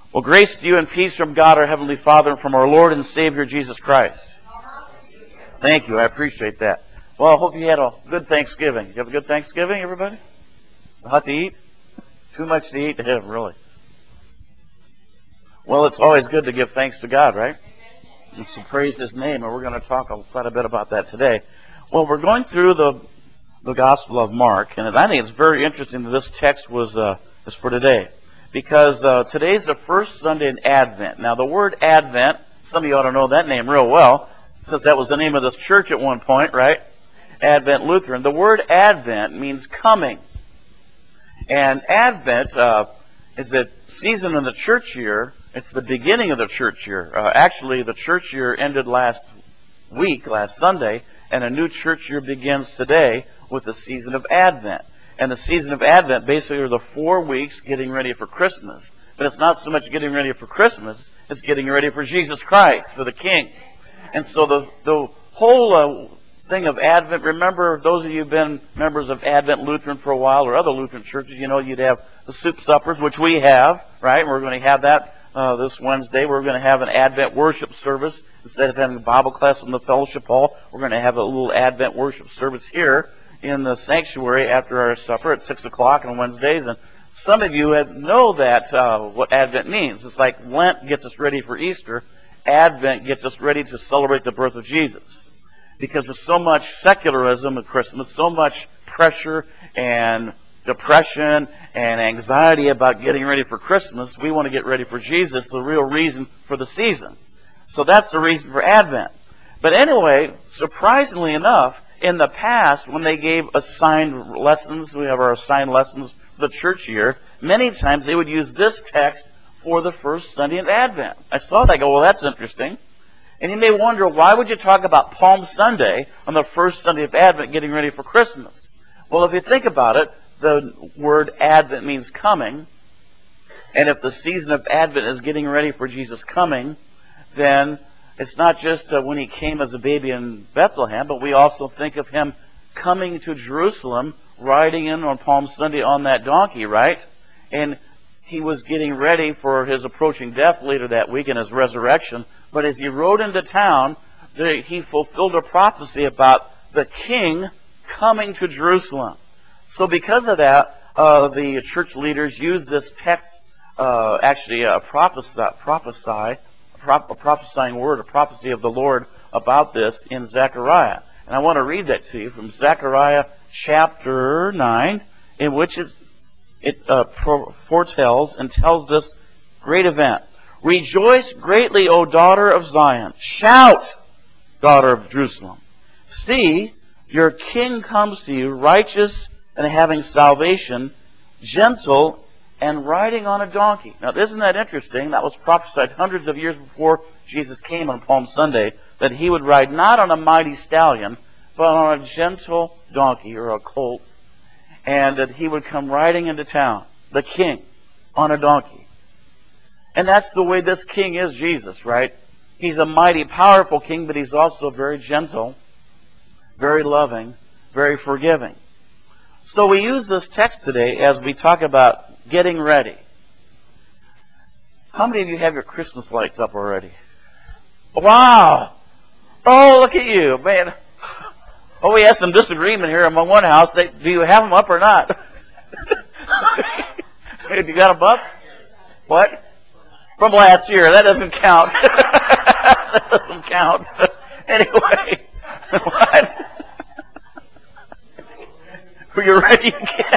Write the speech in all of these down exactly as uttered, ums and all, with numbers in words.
Well, grace to you and peace from God, our Heavenly Father, and from our Lord and Savior, Jesus Christ. Thank you. I appreciate that. Well, I hope you had a good Thanksgiving. You have a good Thanksgiving, everybody? A lot to eat? Too much to eat? Yeah, really. Well, it's always good to give thanks to God, right? And to praise His name, and we're going to talk quite a bit about that today. Well, we're going through the the Gospel of Mark, and I think it's very interesting that this text was uh, is for today. Because uh, today's the first Sunday in Advent. Now, the word Advent, some of you ought to know that name real well, since that was the name of the church at one point, right? Advent Lutheran. The word Advent means coming. And Advent uh, is a season in the church year. It's the beginning of the church year. Uh, actually, the church year ended last week, last Sunday, and a new church year begins today with the season of Advent. And the season of Advent basically are the four weeks getting ready for Christmas. But it's not so much getting ready for Christmas, it's getting ready for Jesus Christ, for the King. And so the, the whole uh, thing of Advent, remember, those of you who've been members of Advent Lutheran for a while, or other Lutheran churches, you know you'd have the soup suppers, which we have, right? We're going to have that uh, this Wednesday. We're going to have an Advent worship service. Instead of having a Bible class in the fellowship hall, we're going to have a little Advent worship service here in the sanctuary after our supper at six o'clock on Wednesdays. And some of you have, know that uh, what Advent means. It's like Lent gets us ready for Easter. Advent gets us ready to celebrate the birth of Jesus. Because there's so much secularism at Christmas, so much pressure and depression and anxiety about getting ready for Christmas, we want to get ready for Jesus, the real reason for the season. So that's the reason for Advent. But anyway, surprisingly enough, in the past, when they gave assigned lessons, we have our assigned lessons for the church year, many times they would use this text for the first Sunday of Advent. I saw that, I go, well, that's interesting. And you may wonder, why would you talk about Palm Sunday on the first Sunday of Advent getting ready for Christmas? Well, if you think about it, the word Advent means coming. And if the season of Advent is getting ready for Jesus coming, then it's not just uh, when He came as a baby in Bethlehem, but we also think of Him coming to Jerusalem, riding in on Palm Sunday on that donkey, right? And He was getting ready for His approaching death later that week and His resurrection. But as He rode into town, there, He fulfilled a prophecy about the King coming to Jerusalem. So because of that, uh, the church leaders used this text, uh, actually a prophesy, prophesy a prophesying word, a prophecy of the Lord about this in Zechariah. And I want to read that to you from Zechariah chapter nine, in which it, it uh, foretells and tells this great event. Rejoice greatly, O daughter of Zion. Shout, daughter of Jerusalem. See, your king comes to you, righteous and having salvation, gentle and riding on a donkey. Now, isn't that interesting? That was prophesied hundreds of years before Jesus came on Palm Sunday, that He would ride not on a mighty stallion, but on a gentle donkey or a colt, and that He would come riding into town, the King, on a donkey. And that's the way this King is, Jesus, right? He's a mighty, powerful King, but He's also very gentle, very loving, very forgiving. So we use this text today as we talk about getting ready. How many of you have your Christmas lights up already? Wow! Oh, look at you, man. Oh, we have some disagreement here among one house. They, do you have them up or not? You got them up? What? From last year. That doesn't count. That doesn't count. Anyway, what? Are you ready?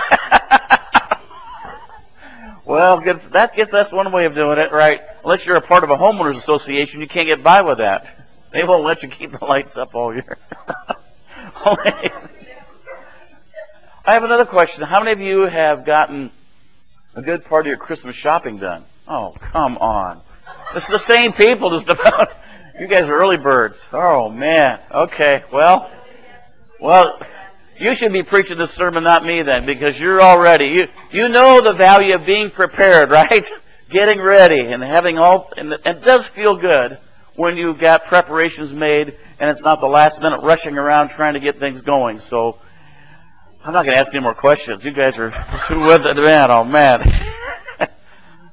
Well, good. That guess that's one way of doing it, right? Unless you're a part of a homeowners association, you can't get by with that. They won't let you keep the lights up all year. I have another question. How many of you have gotten a good part of your Christmas shopping done? Oh, come on. It's the same people just about. You guys are early birds. Oh, man. Okay, well, well, you should be preaching this sermon, not me then, because you're all ready. You, you know the value of being prepared, right? Getting ready and having all, and it does feel good when you've got preparations made and it's not the last minute rushing around trying to get things going. So I'm not going to ask any more questions. You guys are too with it, man. Oh, man.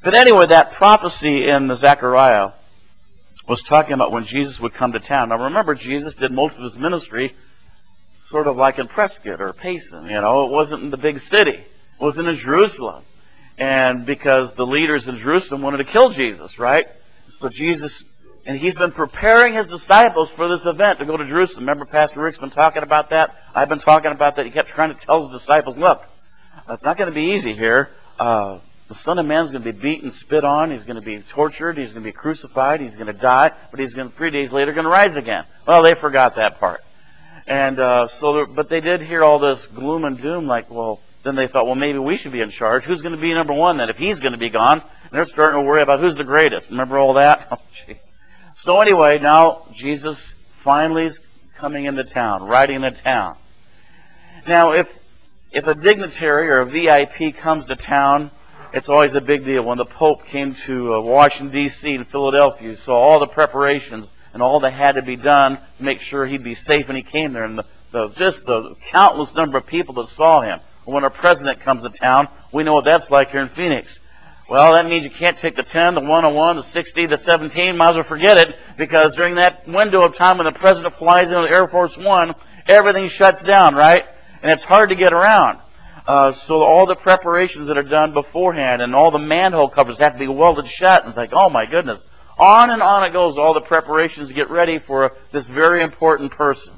But anyway, that prophecy in the Zechariah was talking about when Jesus would come to town. Now remember, Jesus did most of his ministry sort of like in Prescott or Payson. You know, it wasn't in the big city. It wasn't in Jerusalem. And because the leaders in Jerusalem wanted to kill Jesus, right? So Jesus, and he's been preparing his disciples for this event to go to Jerusalem. Remember, Pastor Rick's been talking about that? I've been talking about that. He kept trying to tell his disciples, look, it's not going to be easy here. Uh, the Son of Man is going to be beaten, spit on. He's going to be tortured. He's going to be crucified. He's going to die. But he's going to, three days later, going to rise again. Well, they forgot that part. And uh, so, but they did hear all this gloom and doom, like, well, then they thought, well, maybe we should be in charge. Who's going to be number one then? If he's going to be gone, and they're starting to worry about who's the greatest. Remember all that? Oh, gee. So anyway, now Jesus finally is coming into town, riding into town. Now, if if a dignitary or a V I P comes to town, it's always a big deal. When the Pope came to uh, Washington, D C and Philadelphia, you saw all the preparations and all that had to be done to make sure he'd be safe when he came there. And the, the, just the countless number of people that saw him. When a president comes to town, we know what that's like here in Phoenix. Well, that means you can't take the ten, the one oh one, the sixty, the seventeen. Might as well forget it, because during that window of time when the president flies into Air Force One, everything shuts down, right? And it's hard to get around. Uh, so all the preparations that are done beforehand and all the manhole covers have to be welded shut. And it's like, oh my goodness. On and on it goes, all the preparations to get ready for this very important person.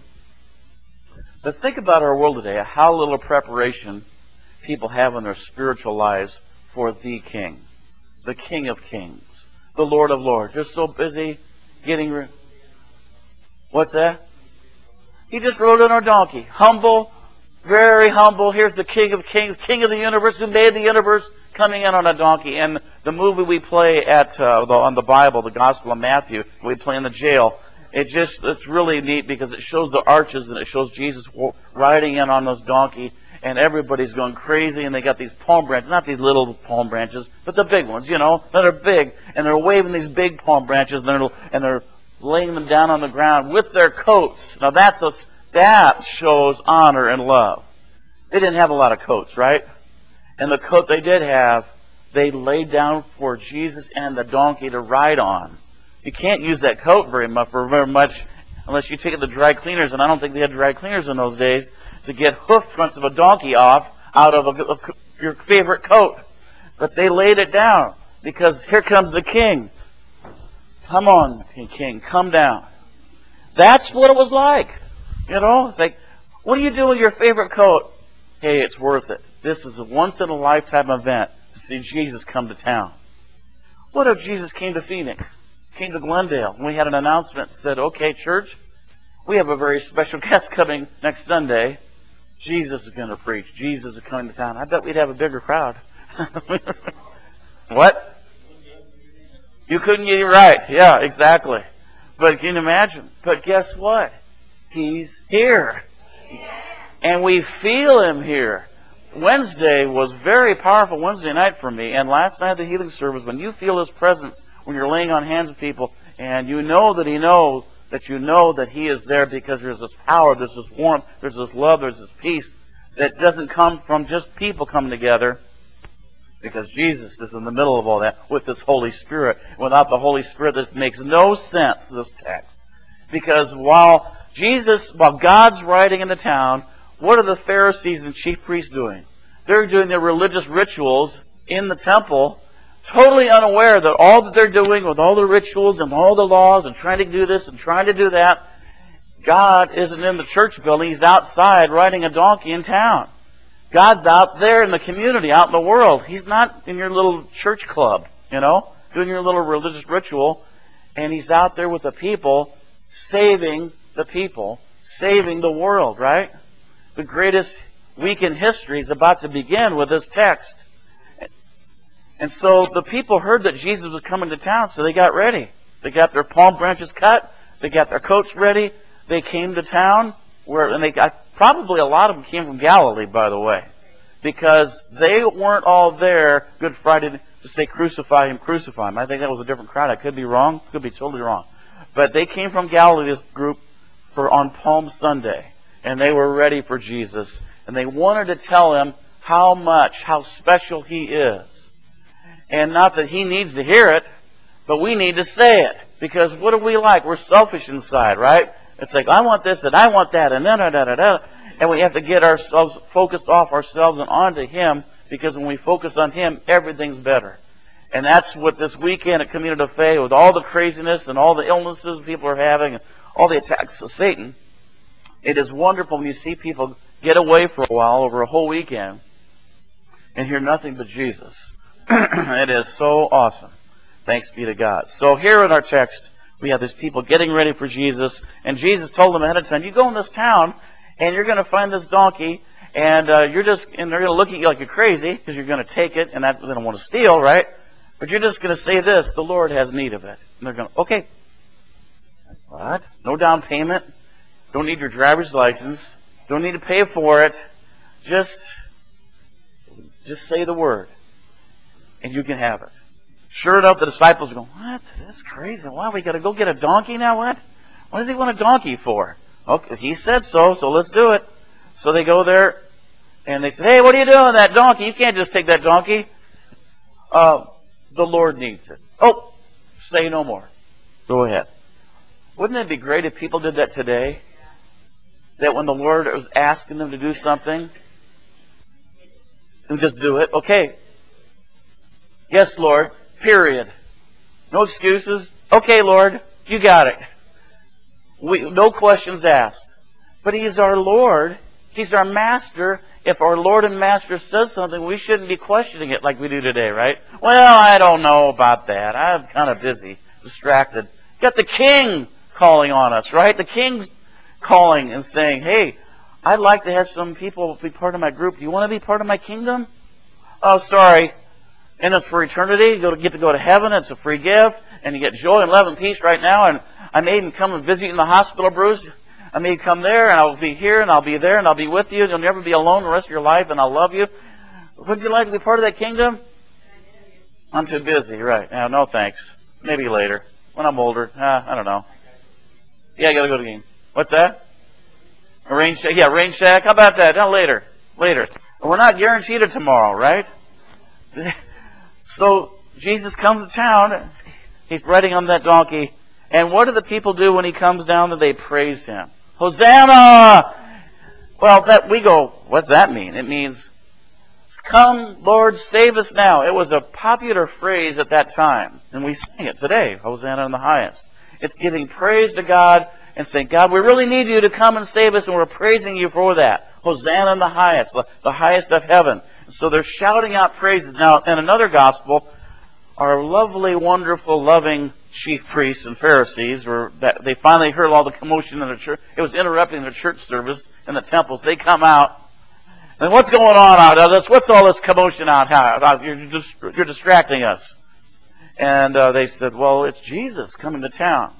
But think about our world today, how little preparation people have in their spiritual lives for the King, the King of Kings, the Lord of Lords. They're so busy getting rid. What's that? He just rode on a donkey. Humble, very humble. Here's the King of Kings, King of the universe, who made the universe, coming in on a donkey. And the movie we play at uh, the, on the Bible, the Gospel of Matthew, we play in the jail. It just, it's really neat because it shows the arches and it shows Jesus riding in on this donkey, and everybody's going crazy, and they got these palm branches, not these little palm branches, but the big ones, you know, that are big, and they're waving these big palm branches, and they're, and they're laying them down on the ground with their coats. Now that's a, that shows honor and love. They didn't have a lot of coats, right? And the coat they did have, they laid down for Jesus and the donkey to ride on. You can't use that coat very much, for very much unless you take it to the dry cleaners, and I don't think they had dry cleaners in those days, to get hoof prints of a donkey off out of a, a, your favorite coat. But they laid it down because here comes the King. Come on, King, come down. That's what it was like. You know, it's like, what do you do with your favorite coat? Hey, it's worth it. This is a once-in-a-lifetime event to see Jesus come to town. What if Jesus came to Phoenix? Came to Glendale, and we had an announcement that said, okay, church, we have a very special guest coming next Sunday. Jesus is going to preach. Jesus is coming to town. I bet we'd have a bigger crowd. What? You couldn't get it right. Yeah, exactly. But can you imagine? But guess what? He's here. And we feel him here. Wednesday was very powerful Wednesday night for me. And last night, the healing service, when you feel his presence, when you're laying on hands with people, and you know that he knows, that you know that he is there, because there's this power, there's this warmth, there's this love, there's this peace that doesn't come from just people coming together, because Jesus is in the middle of all that with this Holy Spirit. Without the Holy Spirit, this makes no sense, this text. Because while Jesus, while God's riding into town, what are the Pharisees and chief priests doing? They're doing their religious rituals in the temple, totally unaware that all that they're doing with all the rituals and all the laws and trying to do this and trying to do that, God isn't in the church building. He's outside riding a donkey in town. God's out there in the community, out in the world. He's not in your little church club, you know, doing your little religious ritual. And he's out there with the people, saving the people, saving the world, right? The greatest week in history is about to begin with this text. And so the people heard that Jesus was coming to town, so they got ready. They got their palm branches cut. They got their coats ready. They came to town, where, and they got, probably a lot of them came from Galilee, by the way, because they weren't all there Good Friday to say, crucify him, crucify him. I think that was a different crowd. I could be wrong. Could be totally wrong. But they came from Galilee, this group, for on Palm Sunday. And they were ready for Jesus. And they wanted to tell him how much, how special he is. And not that he needs to hear it, but we need to say it. Because what are we like? We're selfish inside, right? It's like, I want this and I want that and da da da da da. And we have to get ourselves focused off ourselves and onto him, because when we focus on him, everything's better. And that's what this weekend at Community of Faith, with all the craziness and all the illnesses people are having and all the attacks of Satan, it is wonderful when you see people get away for a while over a whole weekend and hear nothing but Jesus. It is so awesome. Thanks be to God. So here in our text, we have these people getting ready for Jesus, and Jesus told them ahead of time, you go in this town, and you're going to find this donkey, and uh, you're just, and they're going to look at you like you're crazy, because you're going to take it, and that, they don't want to steal, right? But you're just going to say this, the Lord has need of it. And they're going, okay. What? No down payment. Don't need your driver's license. Don't need to pay for it. Just, just say the word, and you can have it. Sure enough, the disciples are going, what? That's crazy. Why, we got to go get a donkey now? What? What does he want a donkey for? Okay, he said so, so let's do it. So they go there, and they say, hey, what are you doing with that donkey? You can't just take that donkey. Uh, the Lord needs it. Oh, say no more. Go ahead. Wouldn't it be great if people did that today? That when the Lord was asking them to do something, they just do it. Okay. Yes, Lord. Period. No excuses. Okay, Lord. You got it. We, no questions asked. But He's our Lord. He's our Master. If our Lord and Master says something, we shouldn't be questioning it like we do today, right? Well, I don't know about that. I'm kind of busy, distracted. Got the King calling on us, right? The King's calling and saying, hey, I'd like to have some people be part of my group. Do you want to be part of my kingdom? Oh, sorry. And it's for eternity. You get to go to heaven. It's a free gift. And you get joy and love and peace right now. And I may even come and visit you in the hospital, Bruce. I may come there, and I'll be here, and I'll be there, and I'll be with you. You'll never be alone the rest of your life, and I'll love you. Would you like to be part of that kingdom? I'm too busy, right. Yeah, no thanks. Maybe later. When I'm older. Uh, I don't know. Yeah, I got to go to the game. What's that? A rain shack? Yeah, rain shack. How about that? No, later. Later. We're not guaranteed it tomorrow, right? So Jesus comes to town. He's riding on that donkey. And what do the people do when he comes down? They praise him. Hosanna! Well, that we go, what's that mean? It means, come, Lord, save us now. It was a popular phrase at that time. And we sing it today, Hosanna in the highest. It's giving praise to God and saying, God, we really need you to come and save us, and we're praising you for that. Hosanna in the highest, the, the highest of heaven. So they're shouting out praises. Now, in another gospel, our lovely, wonderful, loving chief priests and Pharisees, were that they finally heard all the commotion in the church. It was interrupting the church service in the temples. They come out. And what's going on out of this? What's all this commotion out here? You're, just, you're distracting us. And uh, they said, well, it's Jesus coming to town.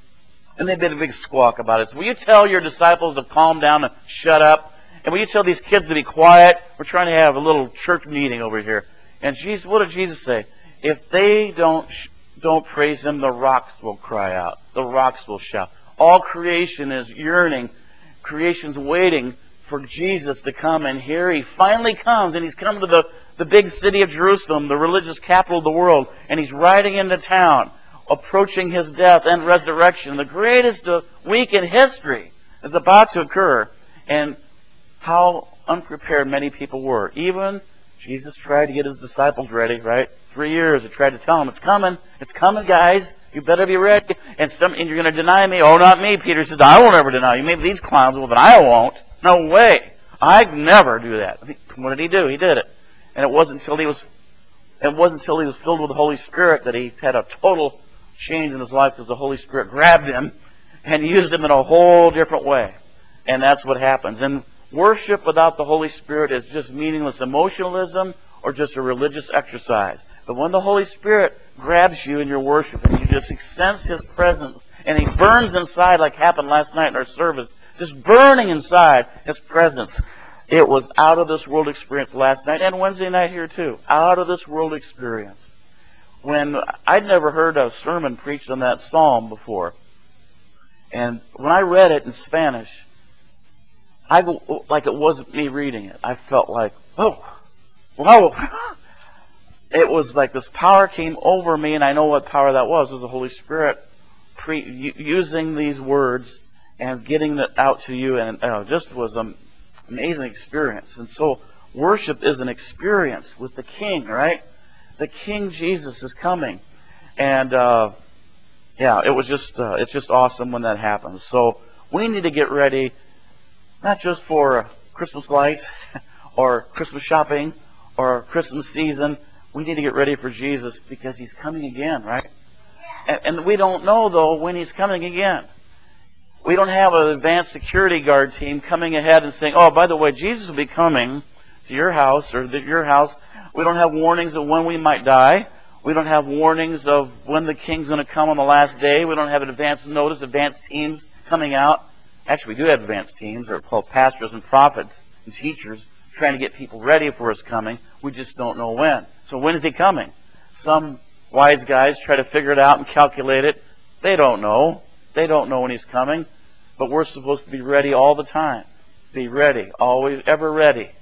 And they made a big squawk about it. So will you tell your disciples to calm down and shut up? And will you tell these kids to be quiet? We're trying to have a little church meeting over here. And Jesus, what did Jesus say? If they don't don't praise him, the rocks will cry out. The rocks will shout. All creation is yearning. Creation's waiting for Jesus to come. And here he finally comes. And he's come to the, the big city of Jerusalem, the religious capital of the world. And he's riding into town, approaching his death and resurrection. The greatest week in history is about to occur. And how unprepared many people were. Even Jesus tried to get his disciples ready, right? Three years, he tried to tell them, it's coming. It's coming, guys. You better be ready. And some, and you're going to deny me. Oh, not me. Peter says, I won't ever deny you. Maybe these clowns will, but I won't. No way. I'd never do that. What did he do? He did it. And it wasn't until he was, it wasn't until he was filled with the Holy Spirit that he had a total change in his life, because the Holy Spirit grabbed him and used him in a whole different way. And that's what happens. And worship without the Holy Spirit is just meaningless emotionalism or just a religious exercise. But when the Holy Spirit grabs you in your worship and you just sense His presence and He burns inside, like happened last night in our service, just burning inside His presence. It was out of this world experience last night and Wednesday night here too. Out of this world experience. When I'd never heard a sermon preached on that psalm before. And when I read it in Spanish, I, like it wasn't me reading it. I felt like, oh, whoa. it was like this power came over me, and I know what power that was. It was the Holy Spirit pre- using these words and getting it out to you, and uh, just was an amazing experience. And so worship is an experience with the King, right? The King Jesus is coming. And uh, yeah, it was just uh, it's just awesome when that happens. So we need to get ready, not just for Christmas lights or Christmas shopping or Christmas season. We need to get ready for Jesus because He's coming again, right? And, and we don't know, though, when He's coming again. We don't have an advanced security guard team coming ahead and saying, oh, by the way, Jesus will be coming to your house or to your house. We don't have warnings of when we might die. We don't have warnings of when the King's going to come on the last day. We don't have an advanced notice, advanced teams coming out. Actually, we do have advanced teams. They're called pastors and prophets and teachers trying to get people ready for His coming. We just don't know when. So when is He coming? Some wise guys try to figure it out and calculate it. They don't know. They don't know when He's coming. But we're supposed to be ready all the time. Be ready. Always, ever ready.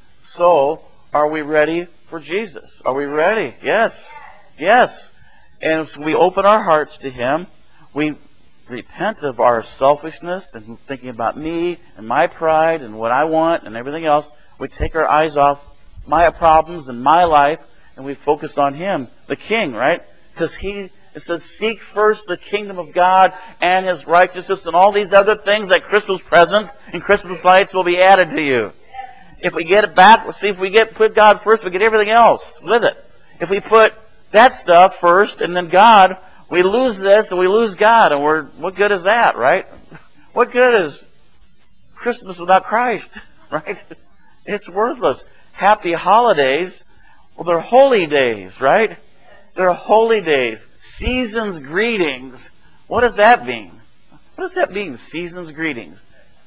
So, are we ready for Jesus? Are we ready? Yes. Yes. And if we open our hearts to Him, we repent of our selfishness and thinking about me and my pride and what I want and everything else. We take our eyes off my problems and my life, and we focus on Him, the King, right? Because He, it says, seek first the kingdom of God and His righteousness, and all these other things like Christmas presents and Christmas lights will be added to you. If we get it back, see, if we get put God first, we get everything else with it. If we put that stuff first and then God, we lose this and we lose God, and we're, what good is that, right? What good is Christmas without Christ, right? It's worthless. Happy holidays, well, they're holy days, right? They're holy days. Season's greetings. What does that mean? What does that mean, season's greetings?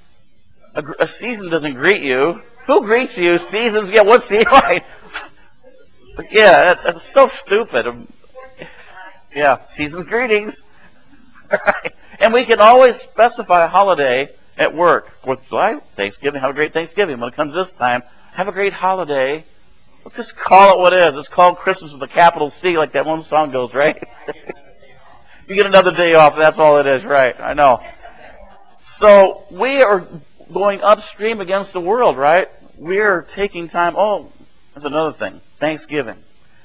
A, a season doesn't greet you. Who greets you? Seasons, yeah, what's the, right? Yeah, that, that's so stupid. Yeah, season's greetings. Right. And we can always specify a holiday at work. Fourth of July, Thanksgiving, have a great Thanksgiving. When it comes this time, have a great holiday. We'll just call it what it is. It's called Christmas with a capital C, like that one song goes, right? You get another day off, that's all it is, right? I know. So we are going upstream against the world, right? We're taking time. Oh, that's another thing. Thanksgiving.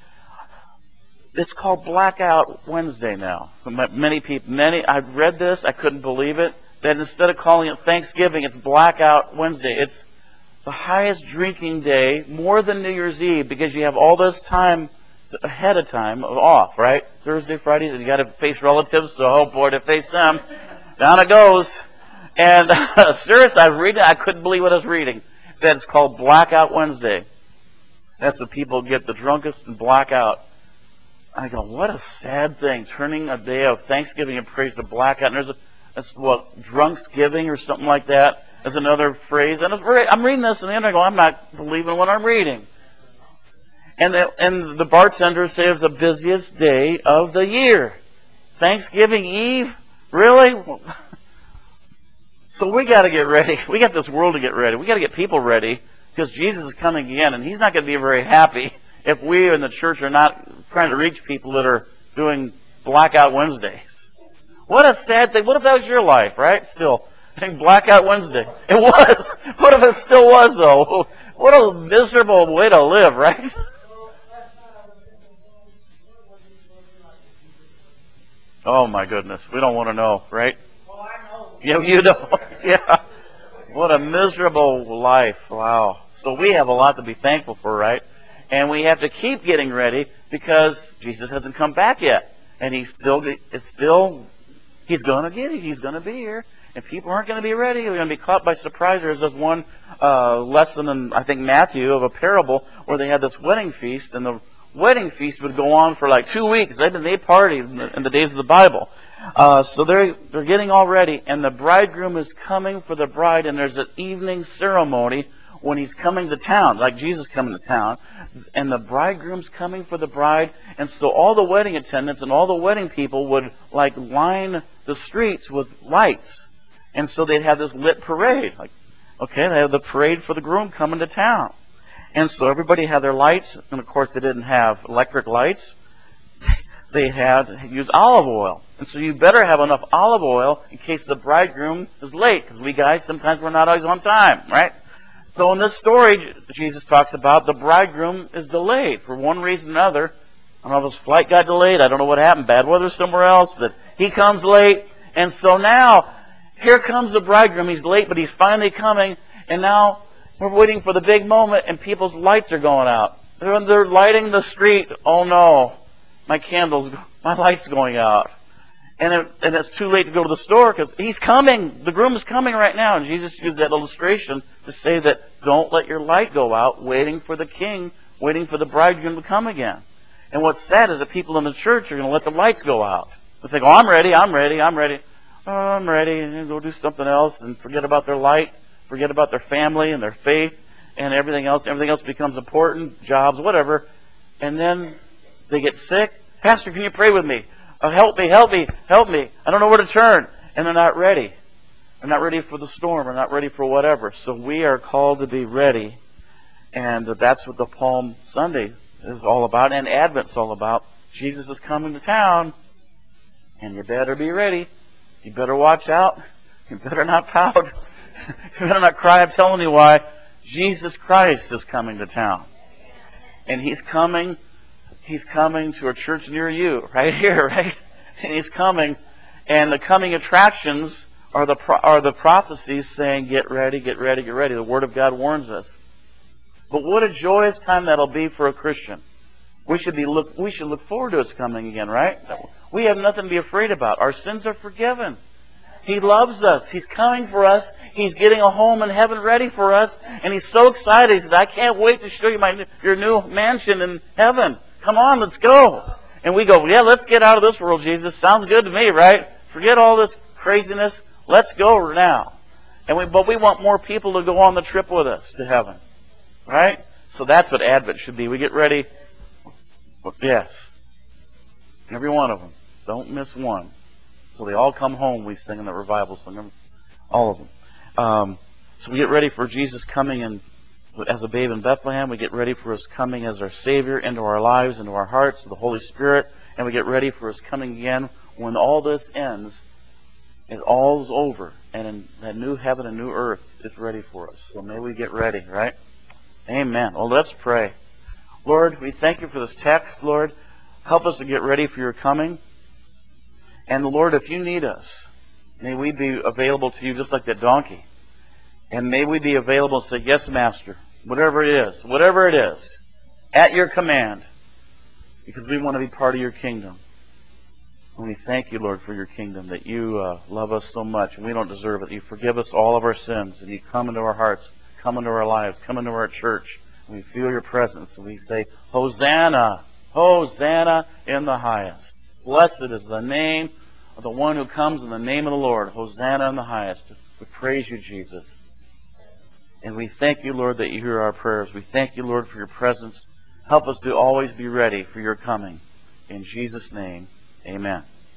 It's called Blackout Wednesday now. Many people, many, I've read this, I couldn't believe it, that instead of calling it Thanksgiving, it's Blackout Wednesday. It's the highest drinking day, more than New Year's Eve, because you have all this time ahead of time off, right? Thursday, Friday, you got to face relatives, so oh boy, to face them. Down it goes. And uh, seriously, I was reading, I couldn't believe what I was reading. That it's called Blackout Wednesday. That's when people get the drunkest and black out. I go, what a sad thing, turning a day of Thanksgiving and praise to blackout. And there's a, that's what, Drunksgiving or something like that. That's another phrase. And it's very, I'm reading this, and then I go, I'm not believing what I'm reading. And the, and the bartender says it's the busiest day of the year. Thanksgiving Eve? Really? So we got to get ready. We got this world to get ready. We got to get people ready because Jesus is coming again, and He's not going to be very happy if we in the church are not trying to reach people that are doing Blackout Wednesdays. What a sad thing. What if that was your life, right? Still, Blackout Wednesday. It was. What if it still was, though? What a miserable way to live, right? Oh, my goodness. We don't want to know, right? Yeah, you know. Yeah. What a miserable life. Wow. So we have a lot to be thankful for, right? And we have to keep getting ready because Jesus hasn't come back yet. And he's still, it's still, he's going to get it. He's going to be here. And people aren't going to be ready. They're going to be caught by surprise. There's this one uh, lesson in, I think, Matthew of a parable where they had this wedding feast. And the wedding feast would go on for like two weeks. They they partied in the, in the days of the Bible. Uh, so they're, they're getting all ready. And the bridegroom is coming for the bride. And there's an evening ceremony when he's coming to town, like Jesus coming to town, and the bridegroom's coming for the bride, and so all the wedding attendants and all the wedding people would like line the streets with lights, and so they'd have this lit parade. Like, okay, they have the parade for the groom coming to town, And so everybody had their lights, and of course they didn't have electric lights. They had used olive oil. And so you better have enough olive oil in case the bridegroom is late, because we guys, sometimes we're not always on time, right? So in this story, Jesus talks about the bridegroom is delayed for one reason or another. I don't know if his flight got delayed. I don't know what happened. Bad weather somewhere else. But he comes late. And so now, here comes the bridegroom. He's late, but he's finally coming. And now we're waiting for the big moment, and people's lights are going out. They're, they're lighting the street. Oh no, my candles, my light's going out. And, it, and it's too late to go to the store because he's coming. The groom is coming right now. And Jesus used that illustration to say that don't let your light go out, waiting for the king, waiting for the bridegroom to come again. And what's sad is that people in the church are going to let the lights go out. They think, oh, I'm ready, I'm ready, I'm ready. Oh, I'm ready. And go do something else and forget about their light, forget about their family and their faith and everything else. Everything else becomes important, jobs, whatever. And then they get sick. Pastor, can you pray with me? Oh, help me, help me, help me. I don't know where to turn. And they're not ready. They're not ready for the storm. They're not ready for whatever. So we are called to be ready. And that's what the Palm Sunday is all about. And Advent's all about. Jesus is coming to town. And you better be ready. You better watch out. You better not pout. You better not cry. I'm telling you why. Jesus Christ is coming to town. And He's coming... He's coming to a church near you, right here, right? And He's coming, and the coming attractions are the pro- are the prophecies saying, "Get ready, get ready, get ready." The Word of God warns us. But what a joyous time that'll be for a Christian. We should be look we should look forward to His coming again, right? We have nothing to be afraid about. Our sins are forgiven. He loves us. He's coming for us. He's getting a home in heaven ready for us, and He's so excited. He says, "I can't wait to show you my your new mansion in heaven. Come on, let's go." And we go, "Yeah, let's get out of this world, Jesus. Sounds good to me, right? Forget all this craziness. Let's go now." And we, but we want more people to go on the trip with us to heaven, right? So that's what Advent should be. We get ready. Yes. Every one of them. Don't miss one. So they all come home, we sing in the revival song. All of them. Um, so we get ready for Jesus coming in as a babe in Bethlehem. We get ready for His coming as our Savior into our lives, into our hearts, the Holy Spirit. And we get ready for His coming again when all this ends. It all's over. And in that new heaven and new earth is ready for us. So may we get ready, right? Amen. Well, let's pray. Lord, we thank You for this text, Lord. Help us to get ready for Your coming. And Lord, if You need us, may we be available to You just like that donkey. And may we be available and say, "Yes, Master," whatever it is, whatever it is, at Your command, because we want to be part of Your kingdom. And we thank You, Lord, for Your kingdom, that You uh, love us so much, and we don't deserve it. You forgive us all of our sins, and You come into our hearts, come into our lives, come into our church, and we feel Your presence, and we say, "Hosanna, Hosanna in the highest. Blessed is the name of the one who comes in the name of the Lord. Hosanna in the highest." We praise You, Jesus. And we thank You, Lord, that You hear our prayers. We thank You, Lord, for Your presence. Help us to always be ready for Your coming. In Jesus' name, amen.